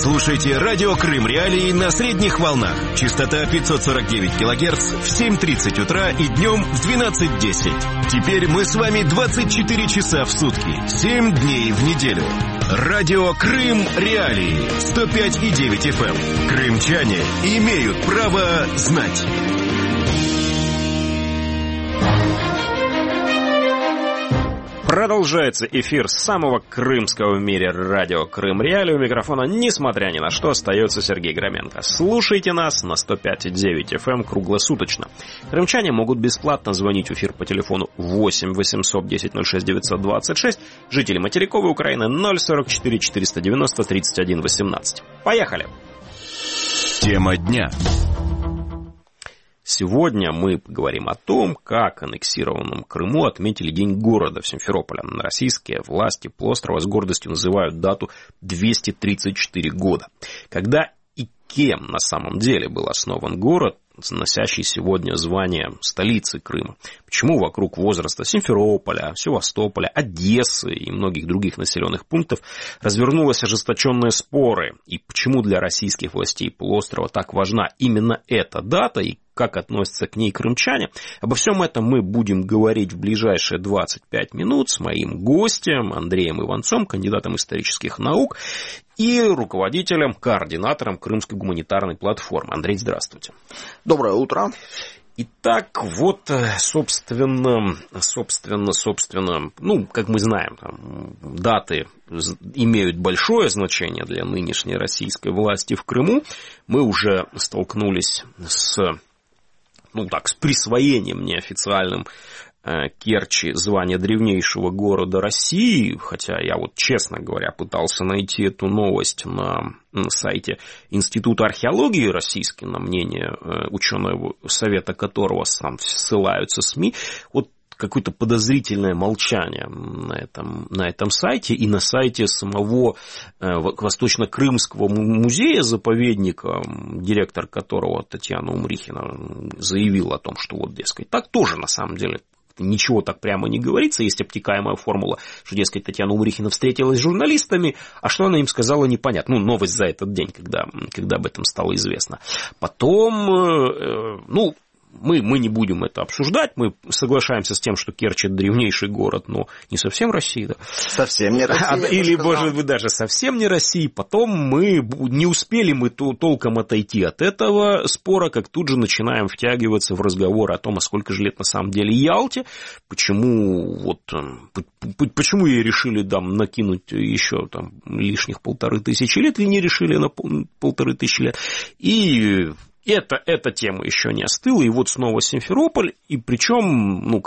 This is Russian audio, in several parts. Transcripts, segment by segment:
Слушайте радио Крым Реалии на средних волнах. Частота 549 килогерц в 7:30 утра и днем в 12:10. Теперь мы с вами 24 часа в сутки, 7 дней в неделю. Радио Крым Реалии 105,9 FM. Крымчане имеют право знать. Продолжается эфир самого крымского в мире радио Крым Реалии. У микрофона, несмотря ни на что, остается Сергей Громенко. Слушайте нас на 105,9 FM круглосуточно. Крымчане могут бесплатно звонить в эфир по телефону 8 800 10 06 926. Жители материковой Украины 044 490 31 18. Поехали! Тема дня. Сегодня мы поговорим о том, как аннексированном Крыму отметили День города в Симферополе. Российские власти полуострова с гордостью называют дату 234 года. Когда и кем на самом деле был основан город, носящий сегодня звание столицы Крыма? Почему вокруг возраста Симферополя, Севастополя, Одессы и многих других населенных пунктов развернулись ожесточенные споры? И почему для российских властей полуострова так важна именно эта дата и как относятся к ней крымчане? Обо всем этом мы будем говорить в ближайшие 25 минут с моим гостем Андреем Иванцом, кандидатом исторических наук и руководителем, координатором Крымской гуманитарной платформы. Андрей, здравствуйте. Доброе утро. Итак, вот, собственно, как мы знаем, даты имеют большое значение для нынешней российской власти в Крыму. Мы уже столкнулись с присвоением неофициальным Керчи звания древнейшего города России, хотя я честно говоря, пытался найти эту новость на сайте Института археологии российской, на мнение ученого совета которого сам ссылаются СМИ. Какое-то подозрительное молчание на этом сайте и на сайте самого Восточно-Крымского музея-заповедника, директор которого Татьяна Умрихина заявила о том, что дескать, так тоже на самом деле ничего так прямо не говорится, есть обтекаемая формула, что, дескать, Татьяна Умрихина встретилась с журналистами, а что она им сказала, непонятно. Новость за этот день, когда об этом стало известно. Потом, мы не будем это обсуждать, мы соглашаемся с тем, что Керчь – это древнейший город, но не совсем Россия. Да? Совсем не Россия. Или, может быть, даже совсем не Россия. Потом не успели мы толком отойти от этого спора, как тут же начинаем втягиваться в разговор о том, а сколько же лет на самом деле Ялте, почему ей решили накинуть еще лишних 1500 лет, или не решили на 1500 лет. И эта тема еще не остыла, и снова Симферополь, и причем,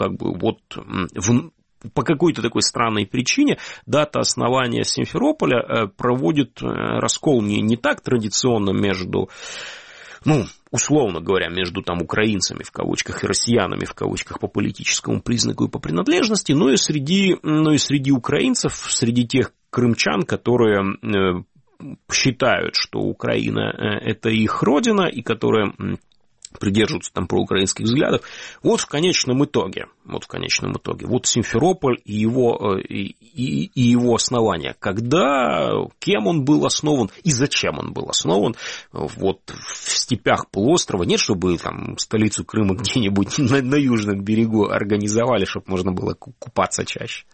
по какой-то такой странной причине дата основания Симферополя проводит раскол не так традиционно между, условно говоря, между украинцами в кавычках и россиянами в кавычках по политическому признаку и по принадлежности, но и среди украинцев, среди тех крымчан, которые считают, что Украина – это их родина, и которые придерживаются проукраинских взглядов. В конечном итоге, Симферополь и его основание. Когда, кем он был основан и зачем он был основан в степях полуострова. Нет, чтобы столицу Крыма где-нибудь на южном берегу организовали, чтобы можно было купаться чаще.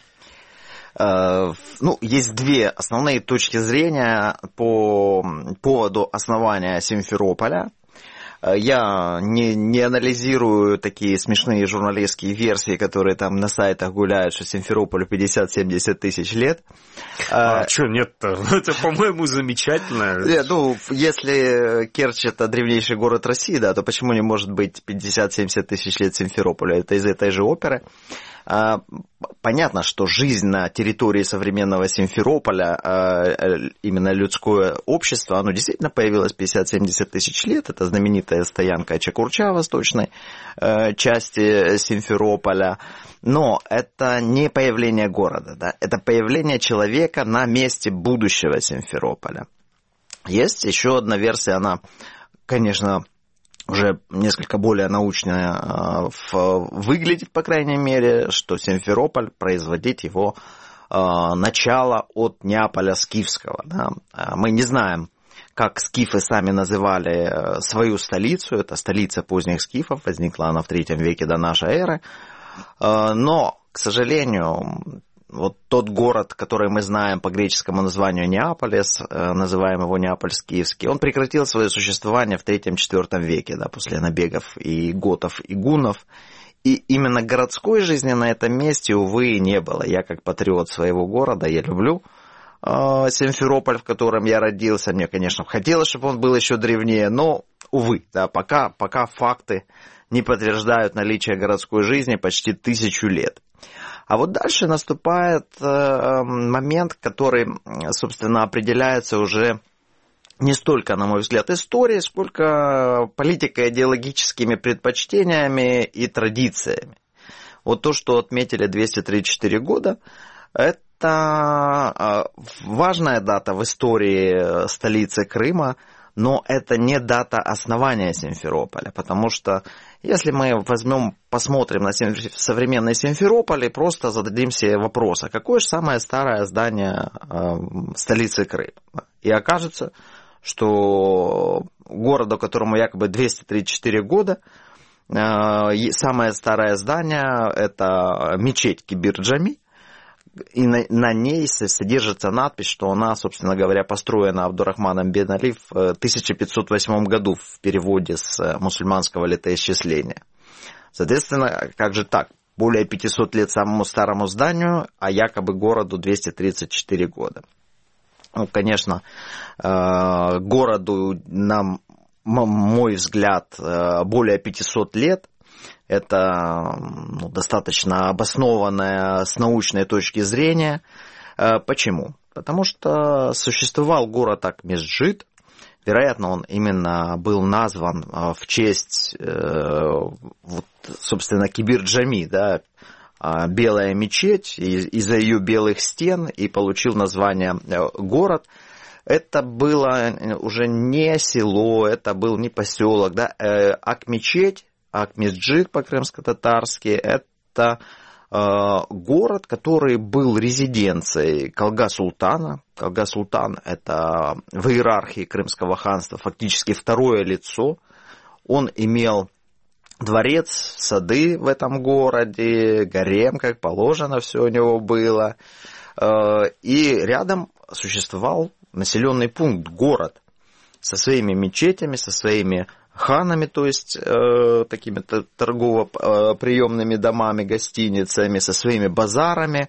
Есть две основные точки зрения по поводу основания Симферополя. Я не анализирую такие смешные журналистские версии, которые на сайтах гуляют, что Симферополю 50-70 тысяч лет. Что нет-то? Это, по-моему, замечательно. Если Керчь – это древнейший город России, то почему не может быть 50-70 тысяч лет Симферополя? Это из этой же оперы. Понятно, что жизнь на территории современного Симферополя, именно людское общество, оно действительно появилось 50-70 тысяч лет. Это знаменитая стоянка Чакурча в восточной части Симферополя. Но это не появление города, да? Это появление человека на месте будущего Симферополя. Есть еще одна версия, она, конечно, уже несколько более научно выглядит, по крайней мере, что Симферополь, производить его начало от Неаполя Скифского. Да. Мы не знаем, как скифы сами называли свою столицу. Это столица поздних скифов, возникла она в III веке до нашей эры. Но, к сожалению, вот тот город, который мы знаем по греческому названию Неаполис, называем его Неаполь-Скифский, он прекратил свое существование в III-IV веке, да, после набегов и готов, и гуннов. И именно городской жизни на этом месте, увы, не было. Я как патриот своего города, я люблю Симферополь, в котором я родился. Мне, конечно, хотелось, чтобы он был еще древнее, но, увы, да, пока факты не подтверждают наличие городской жизни почти 1000 лет. А вот дальше наступает момент, который, собственно, определяется уже не столько, на мой взгляд, историей, сколько политико-идеологическими предпочтениями и традициями. Вот то, что отметили 234 года, это важная дата в истории столицы Крыма, но это не дата основания Симферополя, потому что если мы посмотрим на современный Симферополь и просто зададим себе вопрос, а какое же самое старое здание столицы Крыма? И окажется, что городу, которому якобы 234 года, самое старое здание – это мечеть Кибир-Джами, и на ней содержится надпись, что она, собственно говоря, построена Абдурахманом бен Али в 1508 году в переводе с мусульманского летоисчисления. Соответственно, как же так? Более 500 лет самому старому зданию, а якобы городу 234 года. Ну, конечно, городу, на мой взгляд, более 500 лет. Это достаточно обоснованное с научной точки зрения. Почему? Потому что существовал город Акмесджит. Вероятно, он именно был назван в честь, собственно, Кибир-Джами, да, белая мечеть из-за ее белых стен, и получил название город. Это было уже не село, это был не поселок, да, Акмечеть, Акмесджит по-крымско-татарски, это город, который был резиденцией Калга-Султана. Калга-Султан – это в иерархии Крымского ханства фактически второе лицо. Он имел дворец, сады в этом городе, гарем, как положено, все у него было. И рядом существовал населенный пункт, город, со своими мечетями, со своими ханами, то есть такими торгово-приемными домами, гостиницами, со своими базарами,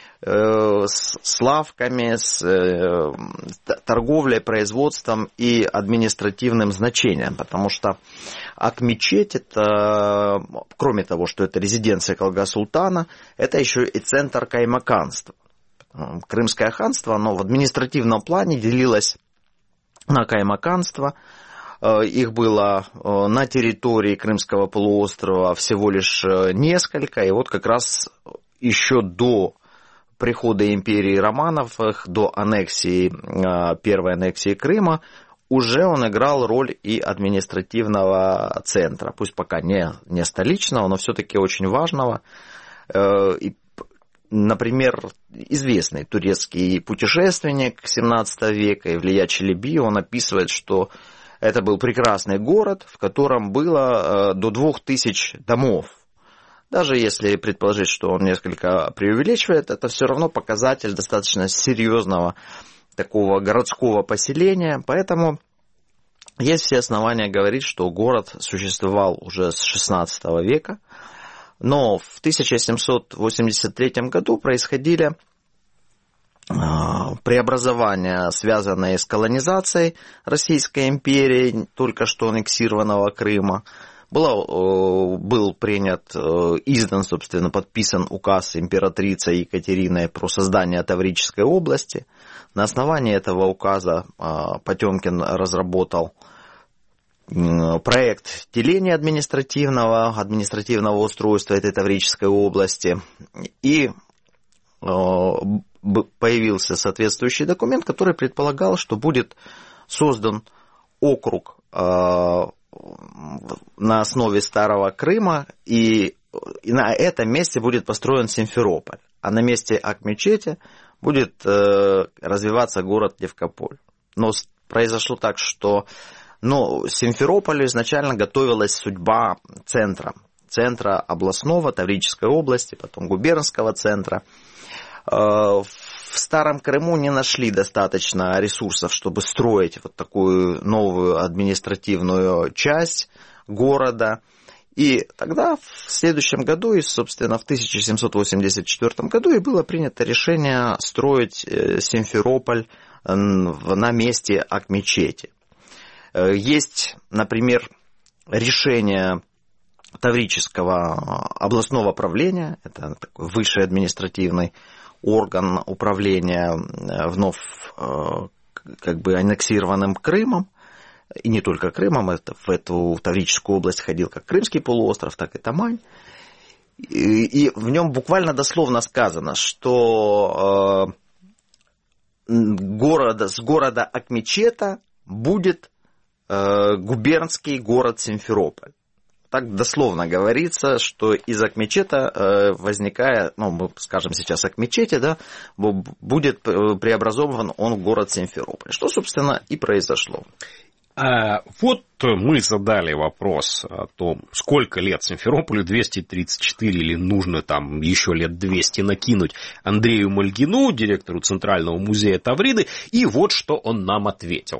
с лавками, с торговлей, производством и административным значением, потому что Акмечеть, это, кроме того, что это резиденция Калга-Султана, это еще и центр каймаканства. Крымское ханство, оно в административном плане делилось на каймаканство. Их было на территории Крымского полуострова всего лишь несколько, и вот как раз еще до прихода империи Романовых, до аннексии, первой аннексии Крыма, уже он играл роль и административного центра, пусть пока не столичного, но все-таки очень важного. И, например, известный турецкий путешественник XVII века Евлия Челеби, он описывает, что это был прекрасный город, в котором было до 2000 домов. Даже если предположить, что он несколько преувеличивает, это все равно показатель достаточно серьезного такого городского поселения. Поэтому есть все основания говорить, что город существовал уже с XVI века. Но в 1783 году происходили преобразования, связанные с колонизацией Российской империи, только что аннексированного Крыма. Был принят, издан, собственно, подписан указ императрицы Екатерины про создание Таврической области. На основании этого указа Потемкин разработал проект деления административного устройства этой Таврической области, и появился соответствующий документ, который предполагал, что будет создан округ на основе Старого Крыма, и на этом месте будет построен Симферополь. а на месте Ак-мечети будет развиваться город Невкополь. Но произошло так, что Симферополю изначально готовилась судьба центра областного, Таврической области, потом губернского центра. В Старом Крыму не нашли достаточно ресурсов, чтобы строить вот такую новую административную часть города. И тогда в следующем году, и, собственно, в 1784 году и было принято решение строить Симферополь на месте Ак-мечети. Есть, например, решение Таврического областного правления, это такой высший административный орган управления вновь аннексированным Крымом, и не только Крымом, в эту Таврическую область входил как Крымский полуостров, так и Тамань. И в нем буквально дословно сказано, что с города Ак-мечета будет губернский город Симферополь. Так дословно говорится, что из Ак-мечета возникает, мы скажем сейчас Ак-мечети, да, будет преобразован он в город Симферополь. Что, собственно, и произошло. Вот мы задали вопрос о том, сколько лет Симферополю, 234 или нужно там еще лет 200 накинуть Андрею Мальгину, директору Центрального музея Тавриды, и вот что он нам ответил.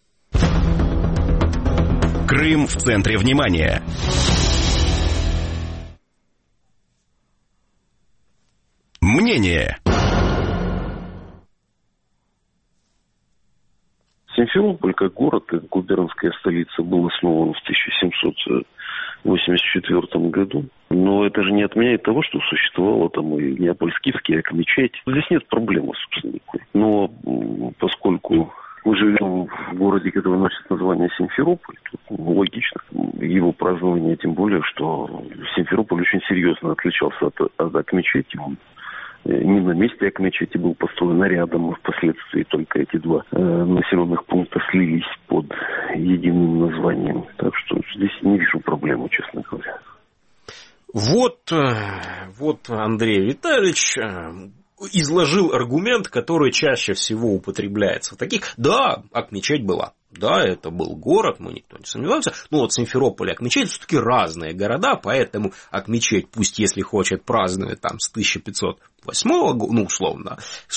Крым в центре внимания. Мнение. Симферополь, как город, как губернская столица, был основан в 1784 году. Но это же не отменяет того, что существовало там и Неапольский Ак-мечеть. Здесь нет проблемы, собственно, никакой. Но поскольку мы живем в городе, который носит название Симферополь, логично его празднование, тем более, что Симферополь очень серьезно отличался от Ак-мечети. Он не на месте Ак-мечети был построен, а рядом, и впоследствии только эти два населенных пункта слились под единым названием. Так что здесь не вижу проблемы, честно говоря. Вот Андрей Витальевич изложил аргумент, который чаще всего употребляется в таких. Да, Ак-мечеть была. Да, это был город, мы никто не сомневался. Но вот Симферополь и Ак-мечеть все-таки разные города, поэтому Ак-мечеть, пусть если хочет, празднует там с 1508 года, условно,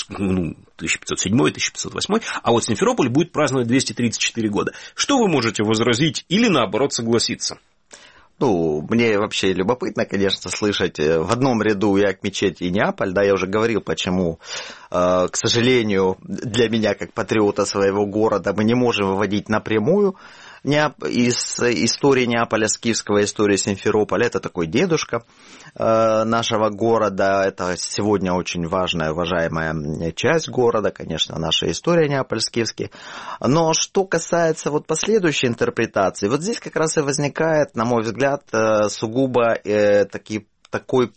1507-1508, а вот Симферополь будет праздновать 234 года. Что вы можете возразить или наоборот согласиться? Мне вообще любопытно, конечно, слышать в одном ряду и Ак-мечеть, и Неаполь. Да, я уже говорил, почему, к сожалению, для меня, как патриота своего города, мы не можем выводить напрямую из истории Неаполя, скифского истории Симферополя. Это такой дедушка нашего города. Это сегодня очень важная, уважаемая часть города, конечно, наша история Неаполь-скифский. Но что касается последующей интерпретации, здесь как раз и возникает, на мой взгляд, сугубо такой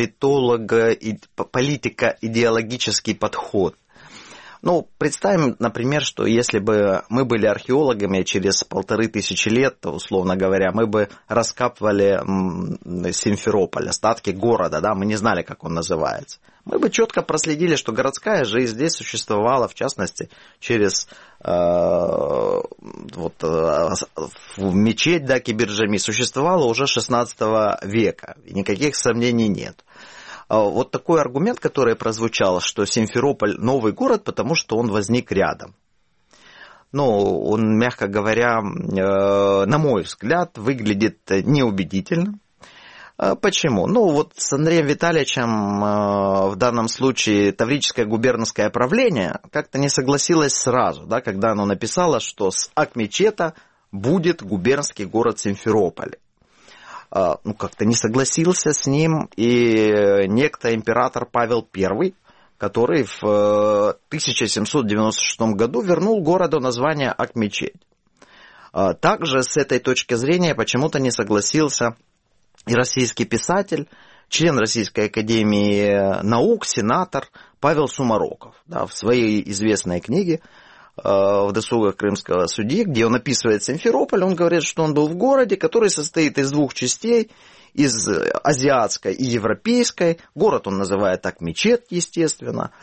политико-идеологический подход. Представим, например, что если бы мы были археологами через 1500 лет, условно говоря, мы бы раскапывали Симферополь, остатки города, да, мы не знали, как он называется. Мы бы четко проследили, что городская жизнь здесь существовала, в частности, через мечеть, да, Кибирджами, существовала уже 16 века, и никаких сомнений нет. Вот такой аргумент, который прозвучал, что Симферополь новый город, потому что он возник рядом. Он, мягко говоря, на мой взгляд, выглядит неубедительно. Почему? С Андреем Витальевичем в данном случае Таврическое губернское правление как-то не согласилось сразу, да, когда оно написало, что с Ак-мечета будет губернский город Симферополь. Как-то не согласился с ним и некто император Павел I, который в 1796 году вернул городу название Ак-мечеть. Также с этой точки зрения почему-то не согласился и российский писатель, член Российской академии наук, сенатор Павел Сумароков. Да, в своей известной книге в досугах крымского судьи, где он описывает Симферополь, он говорит, что он был в городе, который состоит из двух частей, из азиатской и европейской. Город он называет Ак-Мечет, естественно.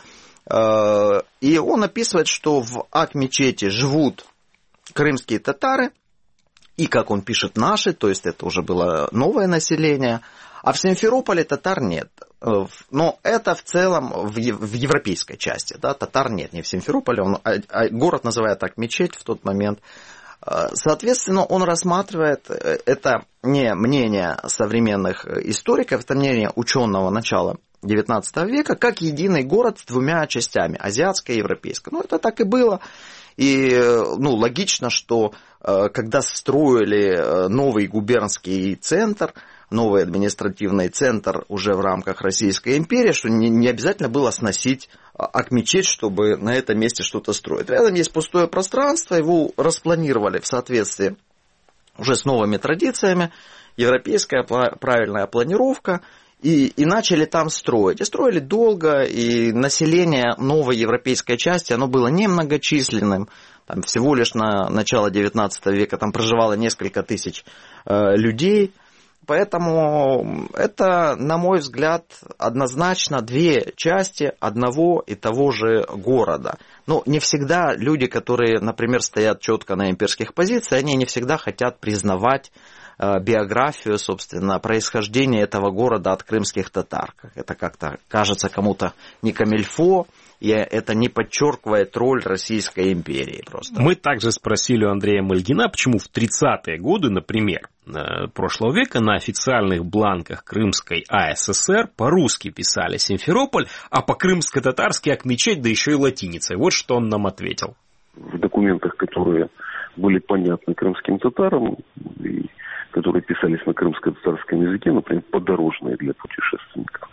И он описывает, что в Ак-Мечете живут крымские татары, и, как он пишет, наши, то есть это уже было новое население, а в Симферополе татар нет. Но это в целом в европейской части, да, татар нет, не в Симферополе, город называют Ак-Мечеть в тот момент. Соответственно, он рассматривает, это не мнение современных историков, это мнение ученого начала XIX века, как единый город с двумя частями, азиатской и европейской. Ну, это так и было. И логично, что когда строили новый губернский центр, новый административный центр уже в рамках Российской империи, что не обязательно было сносить Ак-Мечеть, чтобы на этом месте что-то строить. Рядом есть пустое пространство, его распланировали в соответствии уже с новыми традициями, европейская правильная планировка, и начали там строить. И строили долго, и население новой европейской части, оно было немногочисленным. Там всего лишь на начало XIX века там проживало несколько тысяч людей. Поэтому это, на мой взгляд, однозначно две части одного и того же города. Но не всегда люди, которые, например, стоят четко на имперских позициях, они не всегда хотят признавать биографию, собственно, происхождения этого города от крымских татар. Это как-то кажется кому-то не камильфо, и это не подчеркивает роль Российской империи просто. Мы также спросили у Андрея Мальгина, почему в 30-е годы, например, прошлого века на официальных бланках Крымской АССР по-русски писали Симферополь, а по-крымско-татарски Ак-Мечеть, да еще и латиницей. Вот что он нам ответил. В документах, которые были понятны крымским татарам, и которые писались на крымско-татарском языке, например, подорожные для путешественников,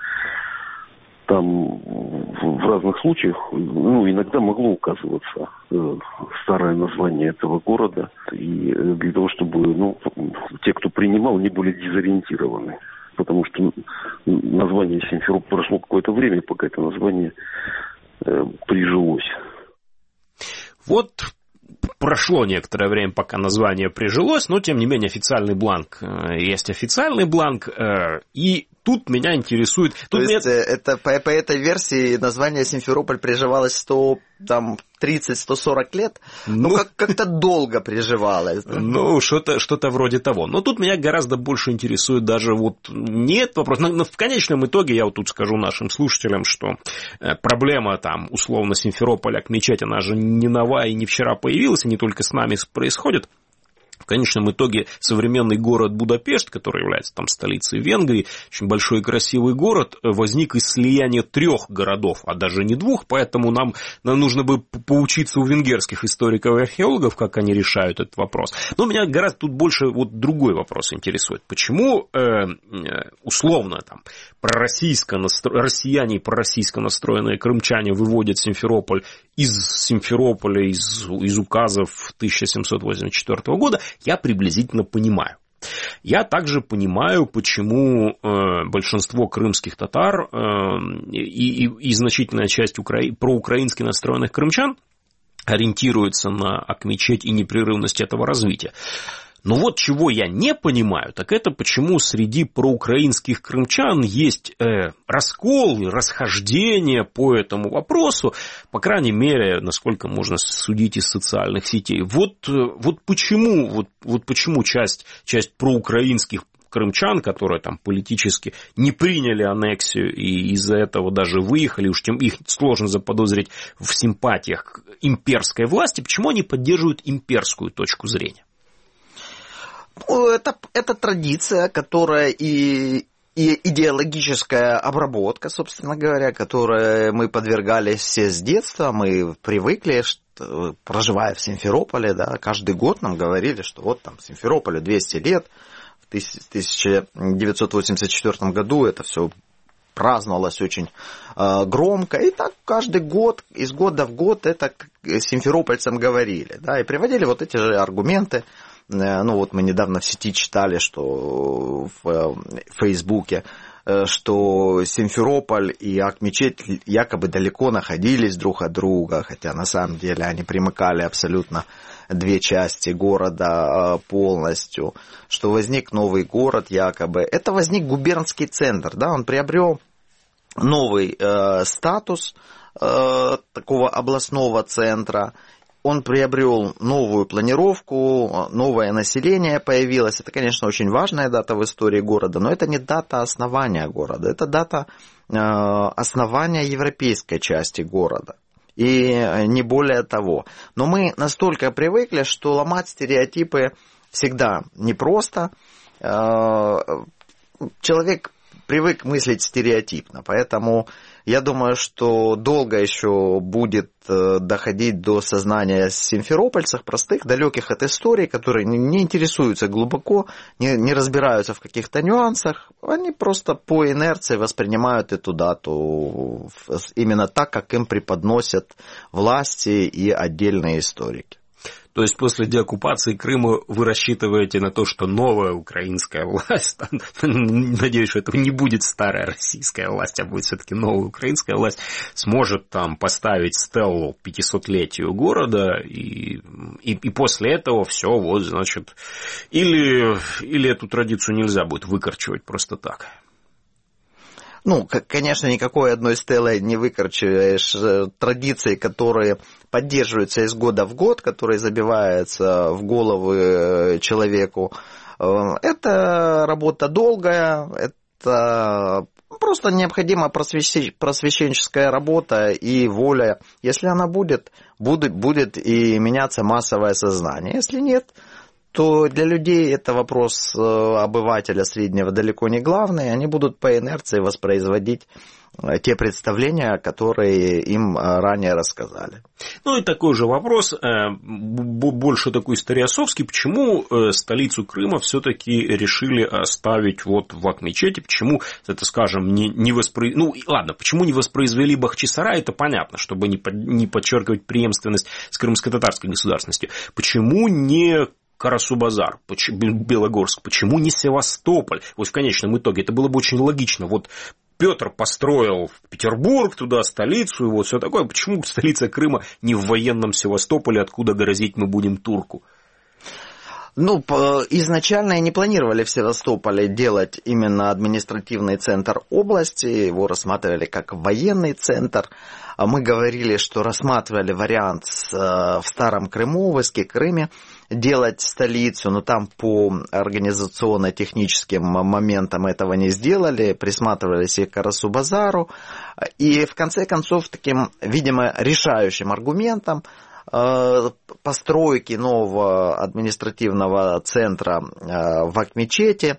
там в разных случаях, иногда могло указываться старое название этого города, и для того, чтобы, те, кто принимал, не были дезориентированы. Потому что название Симферополь, прошло какое-то время, пока это название прижилось. Вот прошло некоторое время, пока название прижилось, но, тем не менее, официальный бланк есть официальный бланк, и тут меня интересует... То есть, это, по этой версии название Симферополь приживалось 130-140 лет? Как-то долго приживалось. Да? Что-то вроде того. Но тут меня гораздо больше интересует даже нет вопроса. Но в конечном итоге я тут скажу нашим слушателям, что проблема там, условно, Симферополя к мечети, она же не новая и не вчера появилась, и не только с нами происходит. В конечном итоге современный город Будапешт, который является там столицей Венгрии, очень большой и красивый город, возник из слияния 3 городов, а даже не 2, поэтому нам нужно бы поучиться у венгерских историков и археологов, как они решают этот вопрос. Но меня гораздо тут больше другой вопрос интересует. Почему условно там россияне и пророссийско настроенные крымчане выводят Симферополь из Симферополя, из указов 1784 года, я приблизительно понимаю. Я также понимаю, почему большинство крымских татар и значительная часть проукраински настроенных крымчан ориентируются на Ак-Мечеть и непрерывность этого развития. Но вот чего я не понимаю, так это почему среди проукраинских крымчан есть раскол и расхождение по этому вопросу, по крайней мере, насколько можно судить из социальных сетей. Вот почему часть проукраинских крымчан, которые там политически не приняли аннексию и из-за этого даже выехали, уж тем их сложно заподозрить в симпатиях к имперской власти, почему они поддерживают имперскую точку зрения? Это традиция, которая и идеологическая обработка, собственно говоря, которой мы подвергались все с детства, мы привыкли, что, проживая в Симферополе, да, каждый год нам говорили, что вот там Симферополю 200 лет, в 1984 году это все праздновалось очень громко, и так каждый год, из года в год это симферопольцам говорили, да, и приводили вот эти же аргументы. Мы недавно в сети читали, что в Фейсбуке что Симферополь и Ак-мечеть якобы далеко находились друг от друга, хотя на самом деле они примыкали абсолютно две части города полностью, что возник новый город якобы. Это возник губернский центр, да, он приобрел новый статус такого областного центра, он приобрел новую планировку, новое население появилось. Это, конечно, очень важная дата в истории города, но это не дата основания города, это дата основания европейской части города. И не более того. Но мы настолько привыкли, что ломать стереотипы всегда непросто. Человек привык мыслить стереотипно, поэтому я думаю, что долго еще будет доходить до сознания симферопольцев, простых, далеких от истории, которые не интересуются глубоко, не разбираются в каких-то нюансах. Они просто по инерции воспринимают эту дату именно так, как им преподносят власти и отдельные историки. То есть после деоккупации Крыма вы рассчитываете на то, что новая украинская власть, надеюсь, что это не будет старая российская власть, а будет все-таки новая украинская власть, сможет там поставить стеллу к 500-летию города, и после этого все, вот, значит, или эту традицию нельзя будет выкорчевать просто так? Ну, конечно, никакой одной стелой не выкорчеваешь. Традиции, которые поддерживаются из года в год, которые забиваются в головы человеку, это работа долгая, это просто необходима просвещенческая работа и воля. Если она будет и меняться массовое сознание. Если нет, то для людей это вопрос обывателя среднего далеко не главный. Они будут по инерции воспроизводить те представления, которые им ранее рассказали. Ну и такой же вопрос, больше такой историосовский, почему столицу Крыма все-таки решили оставить вот в Ак-мечети, почему, это скажем, почему не воспроизвели Бахчисарай, это понятно, чтобы не подчеркивать преемственность с крымско-татарской государственностью. Почему не Карасу-Базар, Белогорск, почему не Севастополь? Вот в конечном итоге это было бы очень логично. Вот Петр построил Петербург, туда столицу и вот все такое. Почему столица Крыма не в военном Севастополе, откуда грозить мы будем турку? Ну, изначально не планировали в Севастополе делать именно административный центр области, его рассматривали как военный центр. Мы говорили, что рассматривали вариант в Старом Крыму, в Иски-Крыме, делать столицу, но там по организационно-техническим моментам этого не сделали, присматривались и к Карасу-Базару. И в конце концов, таким, видимо, решающим аргументом постройки нового административного центра в Ак-мечети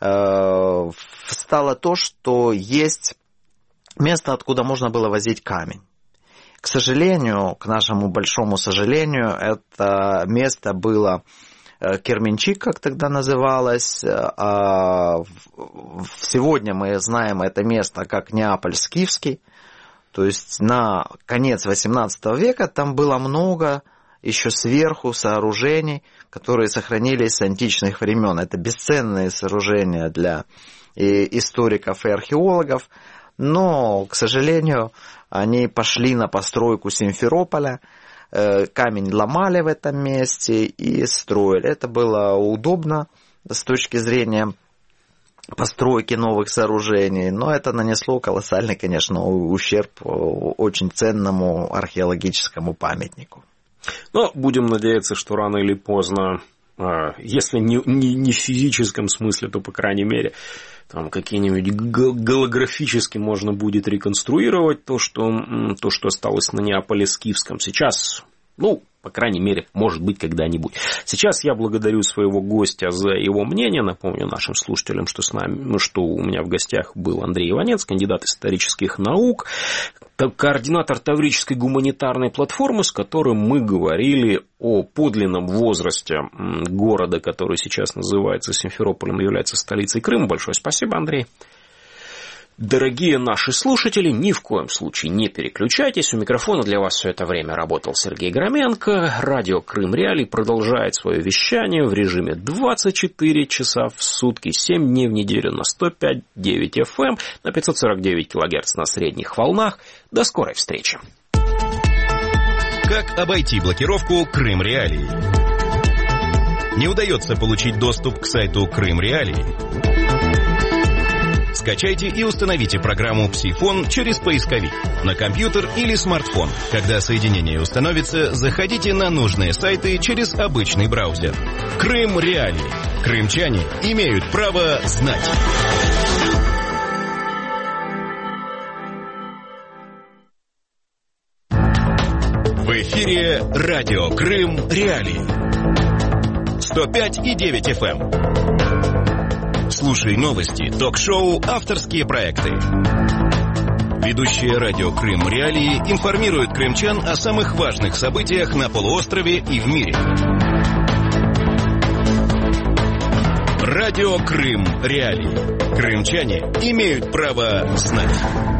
стало то, что есть место, откуда можно было возить камень. К сожалению, к нашему большому сожалению, это место было Керменчик, как тогда называлось, а сегодня мы знаем это место как Неаполь-Скифский. То есть на конец XVIII века там было много еще сверху сооружений, которые сохранились с античных времен. Это бесценные сооружения для историков и археологов, но, к сожалению, они пошли на постройку Симферополя, камень ломали в этом месте и строили. Это было удобно с точки зрения постройки новых сооружений, но это нанесло колоссальный, конечно, ущерб очень ценному археологическому памятнику. Но будем надеяться, что рано или поздно, если не в физическом смысле, то, по крайней мере, там какие-нибудь голографически можно будет реконструировать то, что осталось на Неаполе-Скифском. Сейчас, по крайней мере, может быть, когда-нибудь. Сейчас я благодарю своего гостя за его мнение. Напомню нашим слушателям, что у меня в гостях был Андрей Иванец, кандидат исторических наук, координатор Таврической гуманитарной платформы, с которым мы говорили о подлинном возрасте города, который сейчас называется Симферополем, является столицей Крыма. Большое спасибо, Андрей. Дорогие наши слушатели, ни в коем случае не переключайтесь. У микрофона для вас все это время работал Сергей Громенко. Радио Крым Реалии продолжает свое вещание в режиме 24 часа в сутки, 7 дней в неделю на 105.9 FM, на 549 кГц на средних волнах. До скорой встречи. Как обойти блокировку Крым Реалии? Не удается получить доступ к сайту Крым Реалии? Скачайте и установите программу Psi-Phone через поисковик на компьютер или смартфон. Когда соединение установится, заходите на нужные сайты через обычный браузер. Крым Реалии. Крымчане имеют право знать. В эфире радио Крым Реалии. 105,9 FM. Слушай новости, ток-шоу, авторские проекты. Ведущие радио Крым Реалии информируют крымчан о самых важных событиях на полуострове и в мире. Радио Крым Реалии. Крымчане имеют право знать.